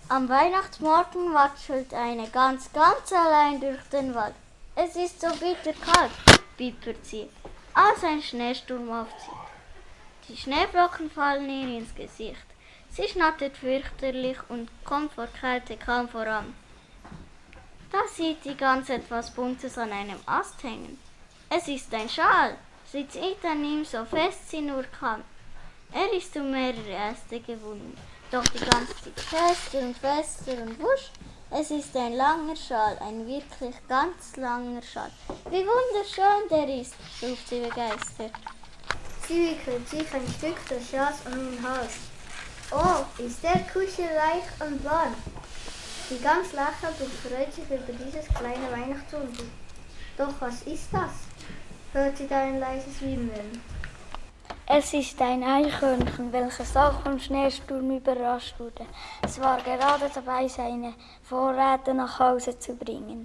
Am Weihnachtsmorgen watschelt eine Gans ganz allein durch den Wald. Es ist so bitterkalt, piepert sie, als ein Schneesturm aufzieht. Die Schneeflocken fallen ihr ins Gesicht. Sie schnattert fürchterlich und kommt vor Kälte kaum voran. Da sieht die Gans etwas Buntes an einem Ast hängen. Es ist ein Schal. Sie zieht an ihm so fest sie nur kann. Er ist um mehrere Äste gewunden. Doch die Gans zieht fester und fester und wusch, es ist ein langer Schal, ein wirklich ganz langer Schal. Wie wunderschön der ist, ruft sie begeistert. Sie wickelt sich ein Stück des Schals um den Hals. Oh, ist der kuschelreich und warm. Die Gans lächelt und freut sich über dieses kleine Weihnachtswunder. Doch was ist das? Hört sie da ein leises Wimmern. Es ist ein Eichhörnchen, welches auch vom Schneesturm überrascht wurde. Es war gerade dabei, seine Vorräte nach Hause zu bringen.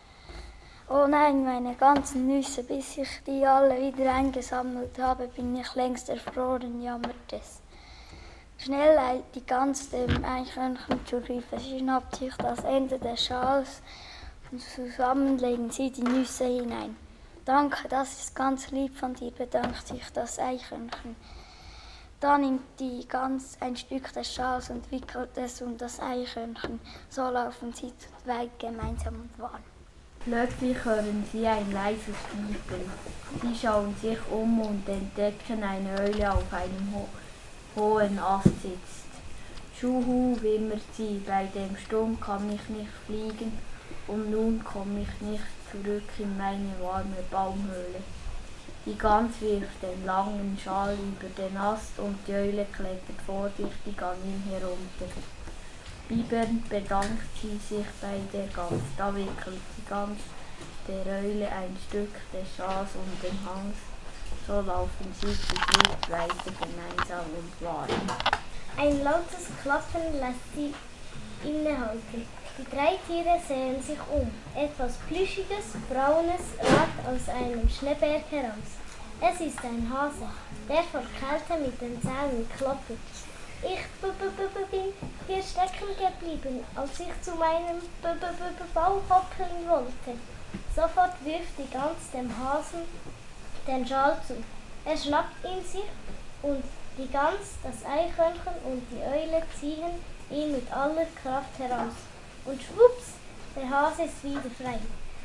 Oh nein, meine ganzen Nüsse, bis ich die alle wieder eingesammelt habe, bin ich längst erfroren, jammert es. Schnell eilt die Gans dem Eichhörnchen zur Hilfe. Sie schnappt sich das Ende des Schals und zusammen legen sie die Nüsse hinein. Danke, das ist ganz lieb von dir, bedankt sich das Eichhörnchen. Dann nimmt die Gans ein Stück des Schals und wickelt es um das Eichhörnchen. So laufen sie zu zweit gemeinsam und warm. Plötzlich hören sie ein leises Piepern. Sie schauen sich um und entdecken eine Eule auf einem hohen Ast sitzt. Schuhu, wimmert sie, bei dem Sturm kann ich nicht fliegen und nun komme ich nicht zurück in meine warme Baumhöhle. Die Gans wirft den langen Schal über den Ast und die Eule klettert vorsichtig an ihm herunter. Bibbernd bedankt sie sich bei der Gans. Da wickelt die Gans der Eule ein Stück des Schals um den Hals. So laufen sie zu dritt weiter gemeinsam und warten. Ein lautes Klappern lässt sie innehalten. Die drei Tiere sehen sich um. Etwas Plüschiges, Braunes ragt aus einem Schneeberg heraus. Es ist ein Hase, der vor Kälte mit den Zähnen klappert. Ich bin hier stecken geblieben, als ich zu meinem Bau hoppeln wollte. Sofort wirft die Gans dem Hasen den Schal zu. Er schnappt ihn sich und die Gans, das Eichhörnchen und die Eule ziehen ihn mit aller Kraft heraus. Und schwupps, der Hase ist wieder frei.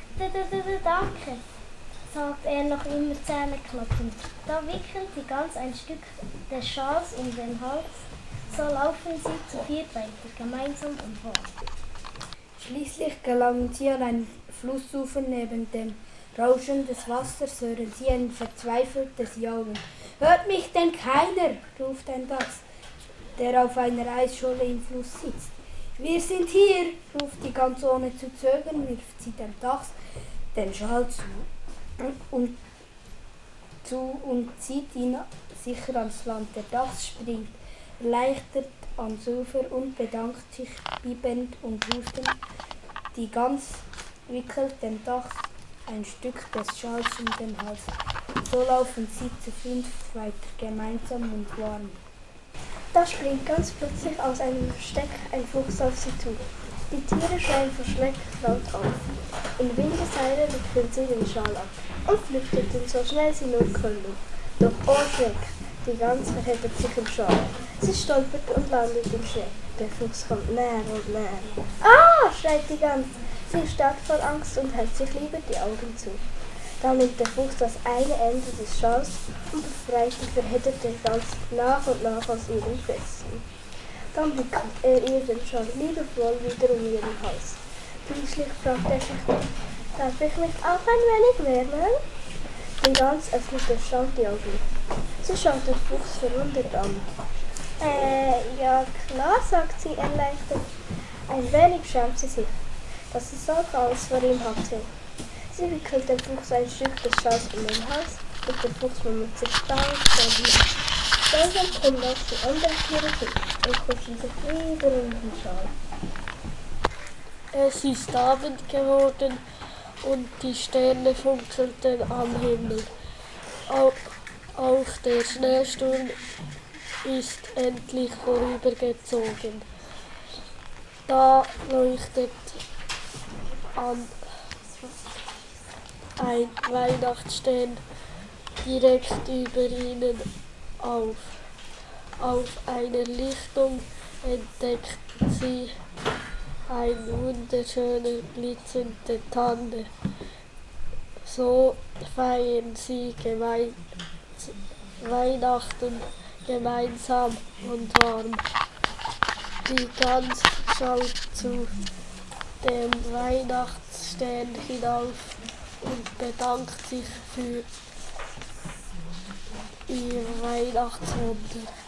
Danke, sagt er noch immer zähneklopfend. Da wickelt die Gans ein Stück des Schals um den Hals. So laufen sie zu viert weiter, gemeinsam und warm. Schließlich gelangen sie an ein Flussufer. Neben dem Rauschen des Wassers hören sie ein verzweifeltes Jaulen. »Hört mich denn keiner?« ruft ein Dachs, der auf einer Eisscholle im Fluss sitzt. »Wir sind hier«, ruft die Gans ohne zu zögern, wirft sie dem Dachs den Schal zu und zieht ihn sicher ans Land. Der Dachs springt erleichtert ans Ufer und bedankt sich bibbernd und hustend. Die Gans wickelt dem Dachs ein Stück des Schals um den Hals. So laufen sie zu fünf weiter, gemeinsam und warm. Da springt ganz plötzlich aus einem Versteck ein Fuchs auf sie zu. Die Tiere schreien verschreckt laut auf. In Windeseile wickeln sie den Schal ab und flüchteten so schnell sie nur können. Doch oh Schreck, die Gans verheddert sich im Schal. Sie stolpert und landet im Schnee. Der Fuchs kommt näher und näher. Ah, schreit die Gans. Sie starrt vor Angst und hält sich lieber die Augen zu. Dann nimmt der Fuchs das eine Ende des Schals und befreit die verhedderte Gans nach und nach aus ihren Fesseln. Dann wickelt er ihr den Schal liebevoll wieder um ihren Hals. Schließlich fragt er sich, darf ich mich auch ein wenig wärmen? Die Gans öffnet erstaunt die Augen. Sie schaut den Fuchs verwundert an. Ja klar, sagt sie erleichtert. Ein wenig schämt sie sich, dass sie so Angst vor ihm hatte. Sie wickelt dem Fuchs ein Stück des Schals um den Hals und der Fuchs murmelt sich langsam. Langsam kommen auch die anderen Tiere hin und kuscheln sich wieder um den Schal. Es ist Abend geworden und die Sterne funkelten am Himmel. Auch der Schneesturm ist endlich vorübergezogen. Da leuchtet ein Weihnachtsstern direkt über ihnen auf. Auf einer Lichtung entdeckt sie eine wunderschöne glitzernde Tanne. So feiern sie Weihnachten gemeinsam und warm. Die Gans schaut zu dem Weihnachtsstern hinauf und bedankt sich für ihr Weihnachtswunder.